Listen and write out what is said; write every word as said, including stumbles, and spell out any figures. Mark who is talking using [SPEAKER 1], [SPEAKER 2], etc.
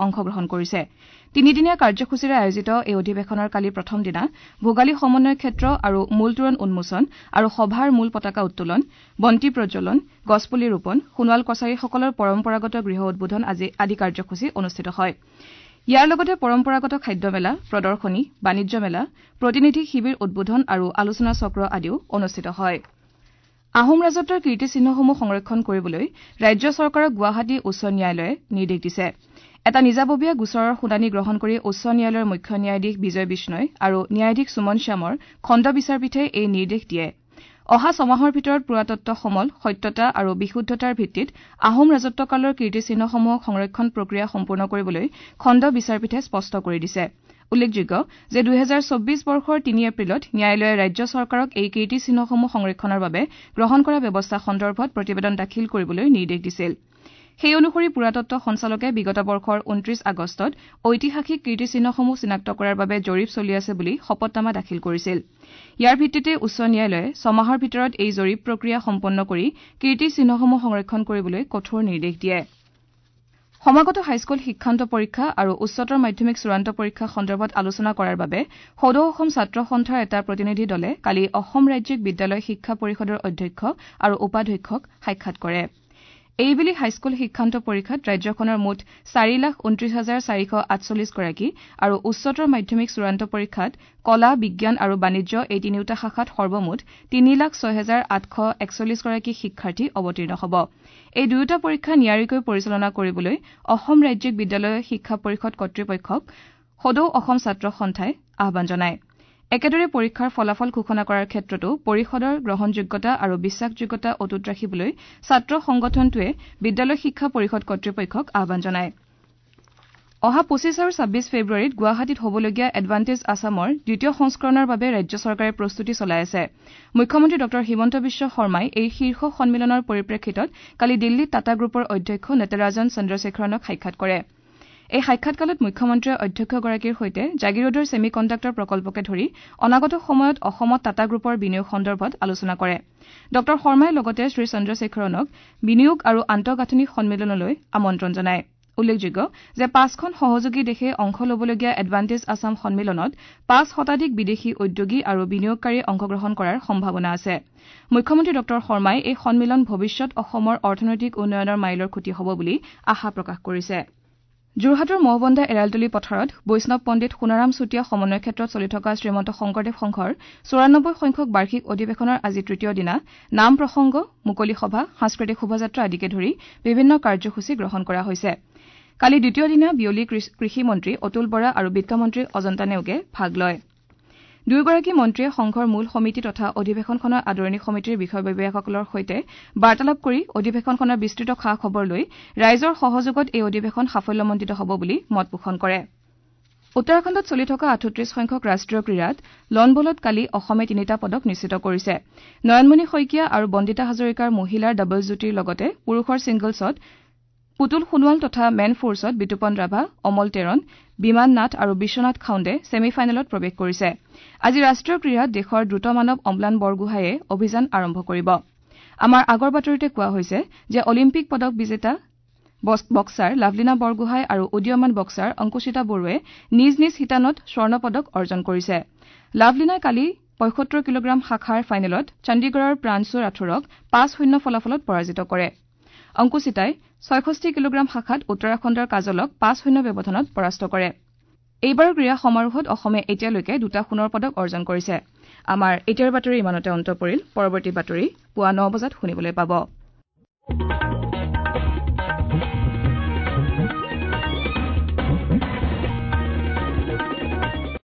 [SPEAKER 1] অংশগ্ৰহণ কৰিছে তিনিদিনীয়া কাৰ্যসূচীৰে আয়োজিত এই অধিৱেশনৰ কালি প্ৰথম দিনা ভোগালী সমন্বয় ক্ষেত্ৰ আৰু মূল তোৰণ উন্মোচন আৰু সভাৰ মূল পতাকা উত্তোলন বন্তি প্ৰজ্বলন গছপুলি ৰোপণ সোণোৱাল কছাৰীসকলৰ পৰম্পৰাগত গৃহ উদ্বোধন আদি কাৰ্যসূচী অনুষ্ঠিত হয় ইয়াৰ লগতে পৰম্পৰাগত খাদ্য মেলা প্ৰদৰ্শনী বাণিজ্য মেলা প্ৰতিনিধি শিবিৰ উদ্বোধন আৰু আলোচনা চক্ৰ আদিও অনুষ্ঠিত হয় আহোম ৰাজত্বৰ কীৰ্তিচিহ্নসমূহ সংৰক্ষণ কৰিবলৈ ৰাজ্য চৰকাৰক গুৱাহাটী উচ্চ ন্যায়ালয়ে নিৰ্দেশ দিছে এটা নিজাববীয়া গোচৰৰ শুনানি গ্ৰহণ কৰি উচ্চ ন্যায়ালয়ৰ মুখ্য ন্যায়াধীশ বিজয় বিষ্ণই আৰু ন্যায়াধীশ সুমন শ্যামৰ খণ্ড বিচাৰপীঠে এই নিৰ্দেশ দিয়ে অহা ছমাহৰ ভিতৰত পুৰাতত্ব সমল সত্যতা আৰু বিশুদ্ধতাৰ ভিত্তিত আহোম ৰাজত্বকালৰ কীৰ্তিচিহ্নসমূহক সংৰক্ষণ প্ৰক্ৰিয়া সম্পূৰ্ণ কৰিবলৈ খণ্ড বিচাৰপীঠে স্পষ্ট কৰি দিছে উল্লেখযোগ্য যে দুহেজাৰ চৌব্বিশ বৰ্ষৰ তিনি এপ্ৰিলত ন্যায়ালয়ে ৰাজ্য চৰকাৰক এই কীৰ্তিচিহ্নসমূহ সংৰক্ষণৰ বাবে গ্ৰহণ কৰা ব্যৱস্থা সন্দৰ্ভত প্ৰতিবেদন দাখিল কৰিবলৈ নিৰ্দেশ দিছিল সেই অনুসৰি পুৰাতত্ব সঞ্চালকে বিগত বৰ্ষৰ ঊনত্ৰিশ আগষ্টত ঐতিহাসিক কীৰ্তিচিহ্নসমূহ চিনাক্ত কৰাৰ বাবে জৰীপ চলি আছে বুলি শপতনামা দাখিল কৰিছিল ইয়াৰ ভিত্তিতে উচ্চ ন্যায়ালয়ে ছমাহৰ ভিতৰত এই জৰীপ প্ৰক্ৰিয়া সম্পন্ন কৰি কীৰ্তিচিহ্নসমূহ সংৰক্ষণ কৰিবলৈ কঠোৰ নিৰ্দেশ দিয়ে সমাগত হাইস্কুল শিক্ষান্ত পৰীক্ষা আৰু উচ্চতৰ মাধ্যমিক চূড়ান্ত পৰীক্ষা সন্দৰ্ভত আলোচনা কৰাৰ বাবে সদৌ অসম ছাত্ৰ সন্থাৰ এটা প্ৰতিনিধি দলে কালি অসম ৰাজ্যিক বিদ্যালয় শিক্ষা পৰিষদৰ অধ্যক্ষ আৰু উপাধ্যক্ষক সাক্ষাৎ কৰে এইবেলি হাইস্কুল শিক্ষান্ত পৰীক্ষাত ৰাজ্যখনৰ মুঠ চাৰি লাখ ঊনত্ৰিশ হাজাৰ চাৰিশ আঠচল্লিছ গৰাকী আৰু উচ্চতৰ মাধ্যমিক চূড়ান্ত পৰীক্ষাত কলা বিজ্ঞান আৰু বাণিজ্য এই তিনিওটা শাখাত সৰ্বমুঠ তিনি লাখ ছয় হাজাৰ আঠশ একচল্লিছ গৰাকী শিক্ষাৰ্থী অৱতীৰ্ণ হ'ব এই দুয়োটা পৰীক্ষা নিয়াৰিকৈ পৰিচালনা কৰিবলৈ অসম ৰাজ্যিক বিদ্যালয় শিক্ষা পৰিষদ কৰ্তৃপক্ষক সদৌ অসম ছাত্ৰ সন্থাই আহ্বান জনায় একেদৰে পৰীক্ষাৰ ফলাফল ঘোষণা কৰাৰ ক্ষেত্ৰতো পৰিষদৰ গ্ৰহণযোগ্যতা আৰু বিশ্বাসযোগ্যতা অটুট ৰাখিবলৈ ছাত্ৰ সংগঠনটোৱে বিদ্যালয় শিক্ষা পৰিষদ কৰ্তৃপক্ষক আহ্বান জনায় অহা পঁচিছ আৰু ছাব্বিছ ফেব্ৰুৱাৰীত গুৱাহাটীত হ'বলগীয়া এডভান্টেজ আছামৰ দ্বিতীয় সংস্কৰণৰ বাবে ৰাজ্য চৰকাৰে প্ৰস্তুতি চলাই আছে মুখ্যমন্ত্ৰী ডঃ হিমন্ত বিশ্ব শৰ্মাই এই শীৰ্ষ সন্মিলনৰ পৰিপ্ৰেক্ষিতত কালি দিল্লীত টাটা গ্ৰুপৰ অধ্যক্ষ নটৰাজন চন্দ্ৰশেখৰণক সাক্ষাৎ কৰে এই সাক্ষাৎকালত মুখ্যমন্ত্ৰীয়ে অধ্যক্ষগৰাকীৰ সৈতে জাগিৰোডৰ ছেমি কণ্ডাক্টৰ প্ৰকল্পকে ধৰি অনাগত সময়ত অসমত টাটা গ্ৰুপৰ বিনিয়োগ সন্দৰ্ভত আলোচনা কৰে ড শৰ্মাই লগতে শ্ৰী চন্দ্ৰশেখৰণক বিনিয়োগ আৰু আন্তঃগাঁথনি সন্মিলনলৈ আমন্ত্ৰণ জনায় উল্লেখযোগ্য যে পাঁচখন সহযোগী দেশে অংশ লবলগীয়া এডভান্টেজ আছাম সন্মিলনত পাঁচ শতাধিক বিদেশী উদ্যোগী আৰু বিনিয়োগকাৰী অংশগ্ৰহণ কৰাৰ সম্ভাৱনা আছে মুখ্যমন্ত্ৰী ড শৰ্মাই এই সন্মিলন ভৱিষ্যত অসমৰ অৰ্থনৈতিক উন্নয়নৰ মাইলৰ খুঁটি হ'ব বুলি আশা প্ৰকাশ কৰিছে যোৰহাটৰ মহবন্দা এৰালতলী পথাৰত বৈষ্ণৱ পণ্ডিত সোণাৰাম চুতীয়া সমন্বয় ক্ষেত্ৰত চলি থকা শ্ৰীমন্ত শংকৰদেৱ সংঘৰ চৌৰান্নব্বৈ সংখ্যক বাৰ্ষিক অধিৱেশনৰ আজি তৃতীয় দিনা নাম প্ৰসংগ মুকলি সভা সাংস্কৃতিক শোভাযাত্ৰা আদিকে ধৰি বিভিন্ন কাৰ্যসূচী গ্ৰহণ কৰা হৈছে কালি দ্বিতীয় দিনা বিয়লি কৃষি মন্ত্ৰী অতুল বৰা আৰু বিত্তমন্ত্ৰী অজন্তা নেওগে ভাগ লয় দুয়োগৰাকী মন্ত্ৰীয়ে সংঘৰ মূল সমিতি তথা অধিৱেশনখনৰ আদৰণি সমিতিৰ বিষয়ববীয়াসকলৰ সৈতে বাৰ্তালাপ কৰি অধিৱেশনখনৰ বিস্তৃত খা খবৰ লৈ ৰাইজৰ সহযোগত এই অধিৱেশন সাফল্যমণ্ডিত হ'ব বুলি মত পোষণ কৰে উত্তৰাখণ্ডত চলি থকা আঠত্ৰিশ সংখ্যক ৰাষ্ট্ৰীয় ক্ৰীড়াত লন বলত কালি অসমে তিনিটা পদক নিশ্চিত কৰিছে নয়নমণি শইকীয়া আৰু বন্দিতা হাজৰিকাৰ মহিলাৰ ডাবলছ যুটিৰ লগতে পুৰুষৰ ছিংগলছত পুতুল সোণোৱাল তথা মেন ফৰ্চত বিতুপন ৰাভা অমল তেৰণ বিমান নাথ আৰু বিশ্বনাথ খাউণ্ডে ছেমি ফাইনেলত প্ৰৱেশ কৰিছে আজি ৰাষ্ট্ৰীয় ক্ৰীড়াত দেশৰ দ্ৰুত মানৱ অম্লান বৰগোহাঁয়ে অভিযান আৰম্ভ কৰিব আমাৰ আগৰ বাতৰিতে কোৱা হৈছে যে অলিম্পিক পদক বিজেতা বক্সাৰ লাভলীনা বৰগোহাঁই আৰু উদীয়মান বক্সাৰ অংকুশিতা বড়োৱে নিজ নিজ শিতানত স্বৰ্ণ পদক অৰ্জন কৰিছে লাভলীনাই কালি পঁয়সত্তৰ কিলোগ্ৰাম শাখাৰ ফাইনেলত চণ্ডীগড়ৰ প্ৰাঞ্চু ৰাথোৰক পাঁচ শূন্য ফলাফলত পৰাজিত কৰে অংকুশিতাই ছয়ষষ্ঠি কিলোগ্ৰাম শাখাত উত্তৰাখণ্ডৰ কাজলক পাঁচ শূন্য ব্যৱধানত পৰাস্ত কৰে এইবাৰৰ ক্ৰীড়া সমাৰোহত অসমে এতিয়ালৈকে দুটা সোণৰ পদক অৰ্জন কৰিছে আমাৰ এতিয়াৰ বাতৰি ইমানতে অন্ত পৰিল পৰৱৰ্তী বাতৰি পুৱা ন বজাত শুনিবলৈ পাব